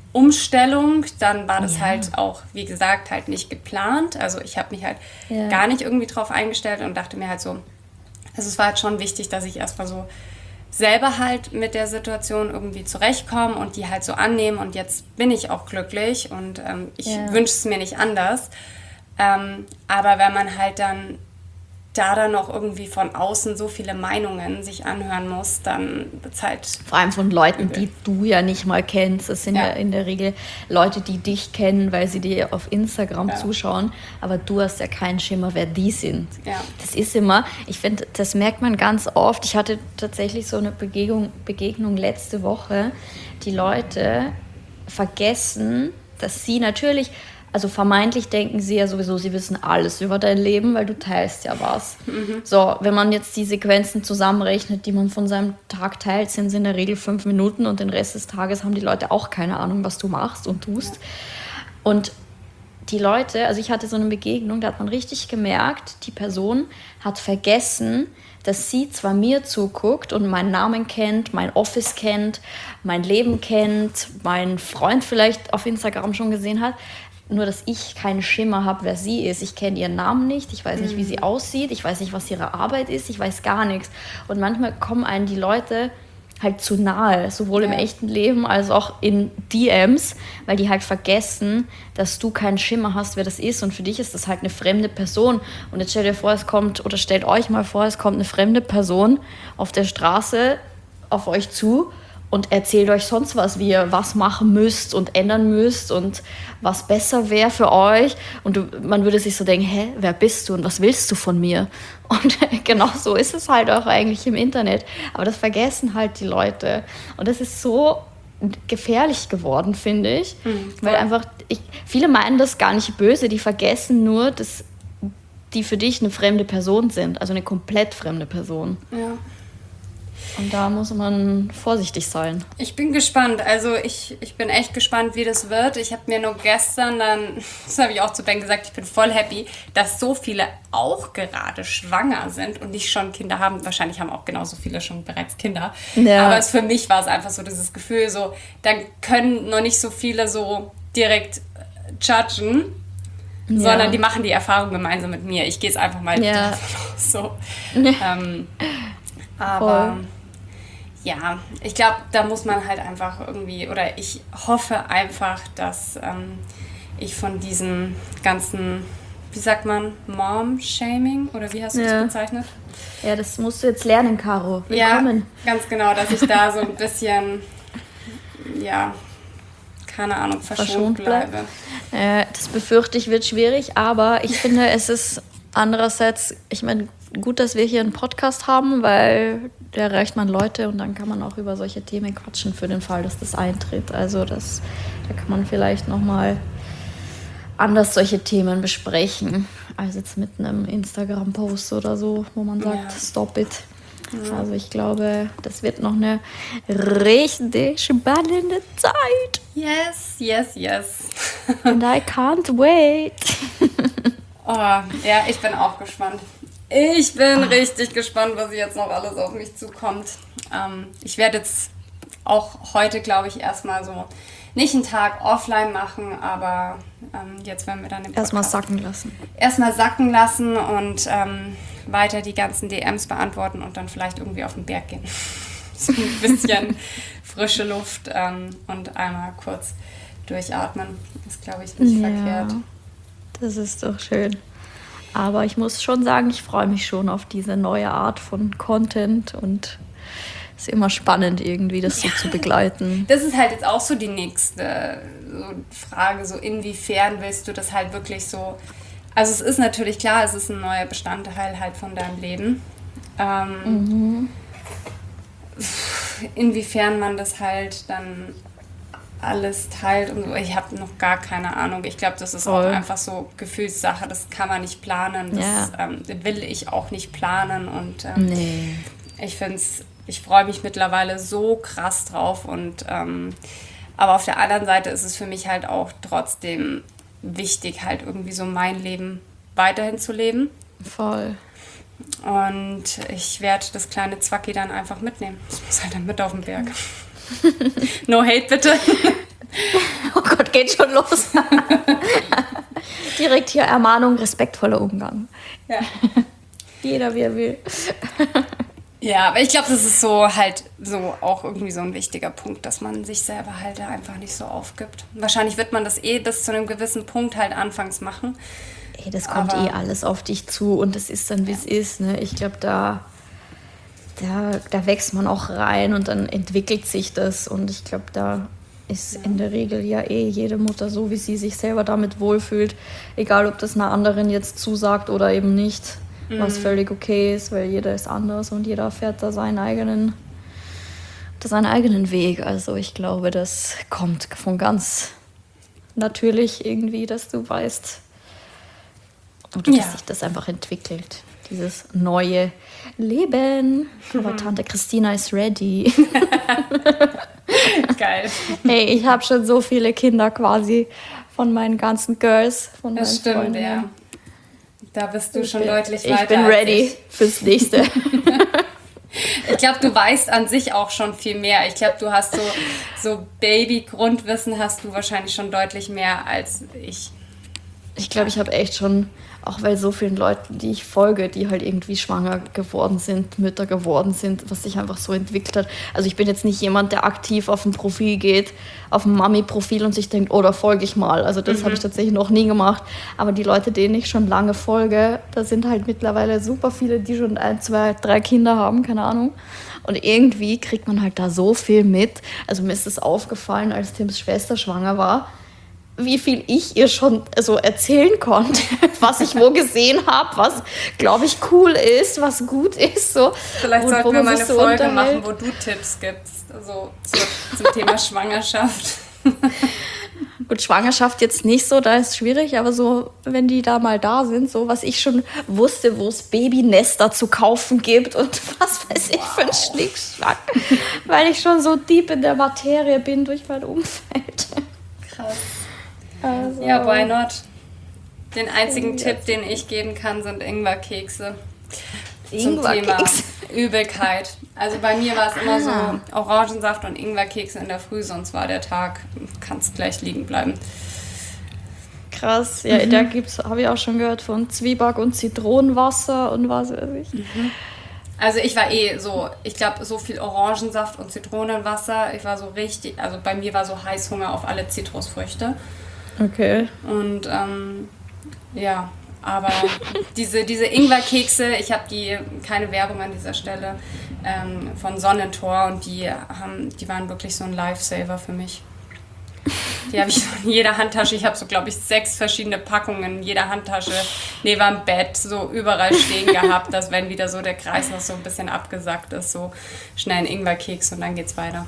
Umstellung. Dann war das halt auch, wie gesagt, halt nicht geplant. Also ich habe mich halt gar nicht irgendwie drauf eingestellt und dachte mir halt so, also es war halt schon wichtig, dass ich erstmal so selber halt mit der Situation irgendwie zurechtkomme und die halt so annehme. Und jetzt bin ich auch glücklich und ich wünsche es mir nicht anders. Aber wenn man halt dann noch irgendwie von außen so viele Meinungen sich anhören muss, dann wird es halt... Vor allem von Leuten, die du ja nicht mal kennst. Das sind ja in der Regel Leute, die dich kennen, weil sie dir auf Instagram zuschauen. Aber du hast ja keinen Schimmer, wer die sind. Ja. Das ist immer... Ich finde, das merkt man ganz oft. Ich hatte tatsächlich so eine Begegnung letzte Woche. Die Leute vergessen, dass sie natürlich... Also vermeintlich denken sie ja sowieso, sie wissen alles über dein Leben, weil du teilst ja was. So, wenn man jetzt die Sequenzen zusammenrechnet, die man von seinem Tag teilt, sind es in der Regel 5 Minuten und den Rest des Tages haben die Leute auch keine Ahnung, was du machst und tust. Und die Leute, also ich hatte so eine Begegnung, da hat man richtig gemerkt, die Person hat vergessen, dass sie zwar mir zuguckt und meinen Namen kennt, mein Office kennt, mein Leben kennt, meinen Freund vielleicht auf Instagram schon gesehen hat, nur, dass ich keinen Schimmer habe, wer sie ist. Ich kenne ihren Namen nicht, ich weiß nicht, wie sie aussieht, ich weiß nicht, was ihre Arbeit ist, ich weiß gar nichts. Und manchmal kommen einem die Leute halt zu nahe, sowohl im echten Leben als auch in DMs, weil die halt vergessen, dass du keinen Schimmer hast, wer das ist. Und für dich ist das halt eine fremde Person. Und jetzt stellt ihr vor, stellt euch mal vor, es kommt eine fremde Person auf der Straße auf euch zu und erzählt euch sonst was, wie ihr was machen müsst und ändern müsst und was besser wäre für euch. Und man würde sich so denken, hä, wer bist du und was willst du von mir? Und genau so ist es halt auch eigentlich im Internet. Aber das vergessen halt die Leute. Und das ist so gefährlich geworden, finde ich. Weil einfach, viele meinen das gar nicht böse, die vergessen nur, dass die für dich eine fremde Person sind. Also eine komplett fremde Person. Ja. Und da muss man vorsichtig sein. Ich bin gespannt. Also ich bin echt gespannt, wie das wird. Ich habe mir nur gestern das habe ich auch zu Ben gesagt, ich bin voll happy, dass so viele auch gerade schwanger sind und nicht schon Kinder haben. Wahrscheinlich haben auch genauso viele schon bereits Kinder. Ja. Aber für mich war es einfach so dieses Gefühl, so, dann können noch nicht so viele so direkt judgen, sondern die machen die Erfahrung gemeinsam mit mir. Ich gehe es einfach mal davon aus. So. Aber ja, ich glaube, da muss man halt einfach irgendwie, oder ich hoffe einfach, dass ich von diesem ganzen, wie sagt man, Mom-Shaming, oder wie hast du das bezeichnet? Ja, das musst du jetzt lernen, Caro. Willkommen. Ja, ganz genau, dass ich da so ein bisschen, keine Ahnung, verschont bleibe. Das befürchte ich, wird schwierig, aber ich finde, es ist andererseits, ich meine, gut, dass wir hier einen Podcast haben, weil da erreicht man Leute und dann kann man auch über solche Themen quatschen für den Fall, dass das eintritt. Also da kann man vielleicht nochmal anders solche Themen besprechen, als jetzt mit einem Instagram-Post oder so, wo man sagt, stop it. Ja. Also ich glaube, das wird noch eine richtig spannende Zeit. Yes, yes, yes. And I can't wait. Oh, ja, ich bin auch gespannt. Ich bin richtig gespannt, was jetzt noch alles auf mich zukommt. Ich werde jetzt auch heute, glaube ich, erstmal so nicht einen Tag offline machen, aber jetzt werden wir dann den Podcast erstmal sacken lassen. Erstmal sacken lassen und weiter die ganzen DMs beantworten und dann vielleicht irgendwie auf den Berg gehen. So ein bisschen frische Luft und einmal kurz durchatmen. Ist, glaube ich, nicht verkehrt. Das ist doch schön. Aber ich muss schon sagen, ich freue mich schon auf diese neue Art von Content und es ist immer spannend irgendwie, das so zu begleiten. Das ist halt jetzt auch so die nächste Frage, so inwiefern willst du das halt wirklich so, also es ist natürlich klar, es ist ein neuer Bestandteil halt von deinem Leben. Inwiefern man das halt dann alles teilt und so. Ich habe noch gar keine Ahnung. Ich glaube, das ist auch einfach so Gefühlssache. Das kann man nicht planen. Das will ich auch nicht planen. Und ich freue mich mittlerweile so krass drauf. Und aber auf der anderen Seite ist es für mich halt auch trotzdem wichtig, halt irgendwie so mein Leben weiterhin zu leben. Voll. Und ich werde das kleine Zwacki dann einfach mitnehmen. Das muss halt dann mit auf den Berg. No hate, bitte. Oh Gott, geht schon los. Direkt hier Ermahnung, respektvoller Umgang. Ja. Jeder, wie er will. Ja, aber ich glaube, das ist so halt so auch irgendwie so ein wichtiger Punkt, dass man sich selber halt da einfach nicht so aufgibt. Wahrscheinlich wird man das bis zu einem gewissen Punkt halt anfangs machen. Ey, das kommt alles auf dich zu und es ist dann, wie es ist. Ne? Ich glaube, da wächst man auch rein und dann entwickelt sich das. Und ich glaube, da ist in der Regel ja jede Mutter so, wie sie sich selber damit wohlfühlt. Egal, ob das einer anderen jetzt zusagt oder eben nicht. Was völlig okay ist, weil jeder ist anders und jeder fährt da seinen eigenen Weg. Also ich glaube, das kommt von ganz natürlich irgendwie, dass du weißt, oder dass sich das einfach entwickelt. Dieses neue Leben. Aber Tante Christina ist ready. Geil. Hey, ich habe schon so viele Kinder quasi von meinen ganzen Girls. Von das meinen stimmt, Freunden. ja. Da bist du schon deutlich weiter. Ich bin ready fürs nächste. Ich glaube, du weißt an sich auch schon viel mehr. Ich glaube, du hast so Baby-Grundwissen hast du wahrscheinlich schon deutlich mehr als ich. Ich glaube, ich habe echt schon, auch weil so vielen Leuten, die ich folge, die halt irgendwie schwanger geworden sind, Mütter geworden sind, was sich einfach so entwickelt hat. Also ich bin jetzt nicht jemand, der aktiv auf ein Profil geht, auf ein Mami-Profil und sich denkt, oh, da folge ich mal. Also das habe ich tatsächlich noch nie gemacht. Aber die Leute, denen ich schon lange folge, da sind halt mittlerweile super viele, die schon 1, 2, 3 Kinder haben, keine Ahnung. Und irgendwie kriegt man halt da so viel mit. Also mir ist es aufgefallen, als Tims Schwester schwanger war, wie viel ich ihr schon so erzählen konnte, was ich wo gesehen habe, was, glaube ich, cool ist, was gut ist. So. Vielleicht und sollten wir mal eine so Folge machen, wo du Tipps gibst, also zum Thema Schwangerschaft. Gut, Schwangerschaft jetzt nicht so, da ist es schwierig, aber so, wenn die da mal da sind, so was ich schon wusste, wo es Babynester zu kaufen gibt und was weiß ich für ein Schnickschnack, weil ich schon so deep in der Materie bin durch mein Umfeld. Krass. Also, Ja, why not? Den einzigen Tipp, den ich geben kann, sind Ingwerkekse. Zum Thema Übelkeit. Also bei mir war es immer so Orangensaft und Ingwerkekse in der Früh, sonst war der Tag, kannst gleich liegen bleiben. Krass, ja, da habe ich auch schon gehört von Zwieback und Zitronenwasser und was weiß ich. Also ich war so, ich glaube, so viel Orangensaft und Zitronenwasser, ich war so richtig, also bei mir war so Heißhunger auf alle Zitrusfrüchte. Okay. Und ja, aber diese Ingwerkekse, ich habe keine Werbung an dieser Stelle, von Sonnentor und die waren wirklich so ein Lifesaver für mich. Die habe ich so in jeder Handtasche, ich habe so, glaube ich, 6 verschiedene Packungen in jeder Handtasche, neben am Bett, so überall stehen gehabt, dass wenn wieder so der Kreis noch so ein bisschen abgesackt ist, so schnell ein Ingwerkeks und dann geht's weiter.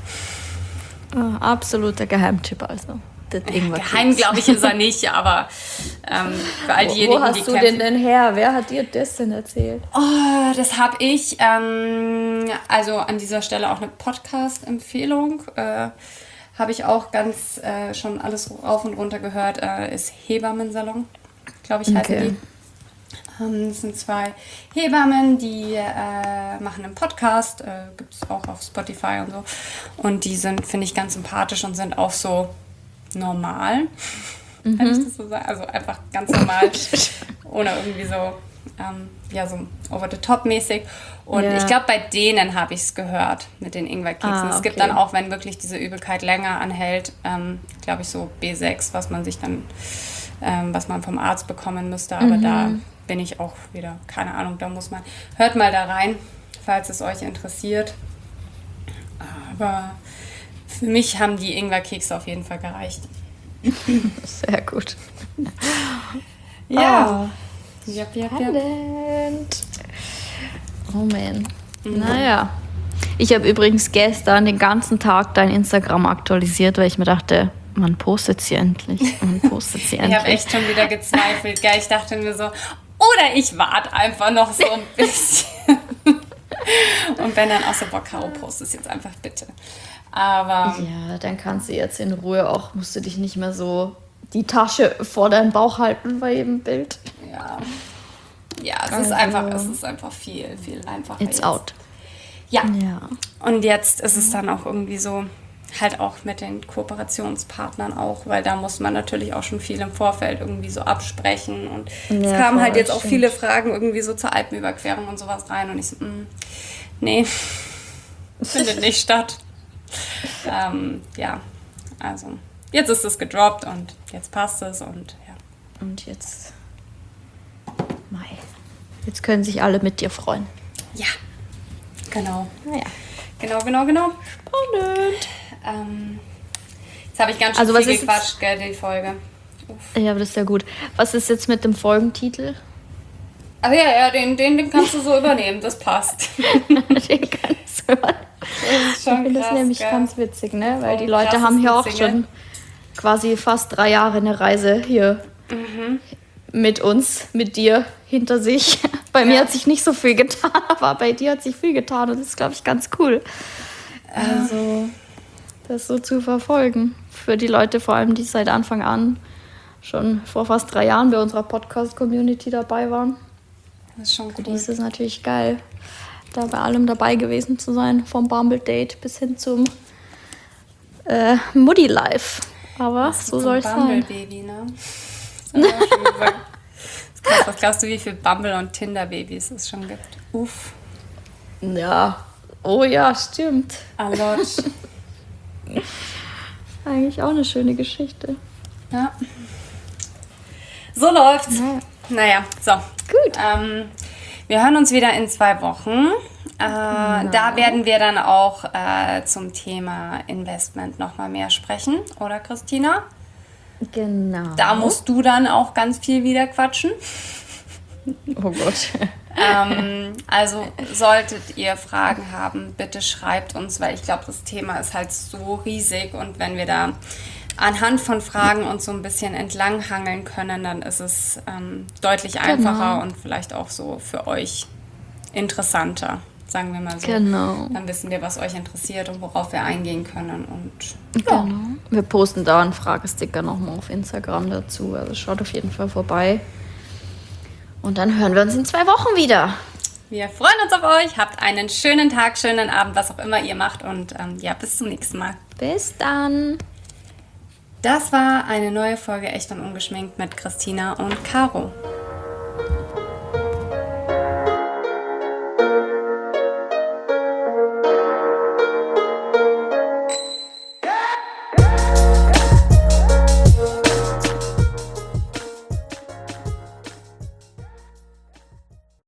Absoluter Geheimtipp also. Geheim, glaube ich, ist er nicht, aber für all diejenigen, wo hast die du denn her? Wer hat dir das denn erzählt? Oh, das habe ich, also an dieser Stelle auch eine Podcast-Empfehlung, habe ich auch ganz schon alles rauf und runter gehört, ist Hebammensalon, glaube ich, heißen die. Das sind 2 Hebammen, die machen einen Podcast, gibt es auch auf Spotify und so. Und die sind, finde ich, ganz sympathisch und sind auch so normal, kann ich das so sagen. Also einfach ganz normal, ohne irgendwie so, so over-the-top-mäßig. Und ich glaube, bei denen habe ich es gehört mit den Ingwerkeksen. Es gibt dann auch, wenn wirklich diese Übelkeit länger anhält, glaube ich, so B6, was man sich dann, was man vom Arzt bekommen müsste. Aber da bin ich auch wieder, keine Ahnung, hört mal da rein, falls es euch interessiert. Aber für mich haben die Ingwerkekse auf jeden Fall gereicht. Sehr gut. Ja. Spannend. Oh man. Naja. Ich habe übrigens gestern den ganzen Tag dein Instagram aktualisiert, weil ich mir dachte, man postet sie endlich. Ich habe echt schon wieder gezweifelt. Gell? Ich dachte mir so, oder ich warte einfach noch so ein bisschen. Und wenn dann auch so, Caro, post es jetzt einfach bitte. Aber ja, dann kannst du jetzt in Ruhe auch, musst du dich nicht mehr so die Tasche vor deinen Bauch halten bei jedem Bild. Ja, es ist einfach viel einfacher. It's out. Ja. Und jetzt ist es dann auch irgendwie so, halt auch mit den Kooperationspartnern auch, weil da muss man natürlich auch schon viel im Vorfeld irgendwie so absprechen und es kamen halt jetzt auch viele Fragen irgendwie so zur Alpenüberquerung und sowas rein und ich so, nee, findet nicht statt. Ja, also jetzt ist es gedroppt und jetzt passt es und ja. Und jetzt, jetzt können sich alle mit dir freuen. Ja, genau. Naja. Genau. Spannend. Jetzt habe ich ganz schön viel gequatscht, gell, die Folge. Uff. Ja, aber das ist ja gut. Was ist jetzt mit dem Folgentitel? Ach ja, den kannst du so übernehmen, das passt. Den kannst du übernehmen. Das ist schon Ich finde das nämlich ganz witzig, ne? Weil die Leute haben hier auch schon quasi fast 3 Jahre eine Reise hier mit uns, mit dir hinter sich. Bei mir hat sich nicht so viel getan, aber bei dir hat sich viel getan und das ist, glaube ich, ganz cool. Also, das so zu verfolgen. Für die Leute vor allem, die seit Anfang an schon vor fast 3 Jahren bei unserer Podcast-Community dabei waren. Das ist schon cool. Für die ist es natürlich geil, da bei allem dabei gewesen zu sein, vom Bumble-Date bis hin zum Muddy-Life. Aber so soll es sein. Bumble-Baby, ne? Das haben wir auch schon gesagt. Krass, was glaubst du, wie viele Bumble- und Tinder-Babys es schon gibt? Uff. Ja. Oh ja, stimmt. A lot. Eigentlich auch eine schöne Geschichte. Ja. So läuft's. Naja, so. Gut. Wir hören uns wieder in 2 Wochen. Da werden wir dann auch zum Thema Investment nochmal mehr sprechen, oder Christina? Genau. Da musst du dann auch ganz viel wieder quatschen. Oh Gott. Also solltet ihr Fragen haben, bitte schreibt uns, weil ich glaube, das Thema ist halt so riesig und wenn wir da anhand von Fragen uns so ein bisschen entlanghangeln können, dann ist es deutlich einfacher und vielleicht auch so für euch interessanter, sagen wir mal so. Genau. Dann wissen wir, was euch interessiert und worauf wir eingehen können. Und Genau. Wir posten da einen Fragesticker nochmal auf Instagram dazu. Also schaut auf jeden Fall vorbei. Und dann hören wir uns in 2 Wochen wieder. wir freuen uns auf euch. Habt einen schönen Tag, schönen Abend, was auch immer ihr macht. Und ja, bis zum nächsten Mal. Bis dann. Das war eine neue Folge Echt und Ungeschminkt mit Christina und Caro.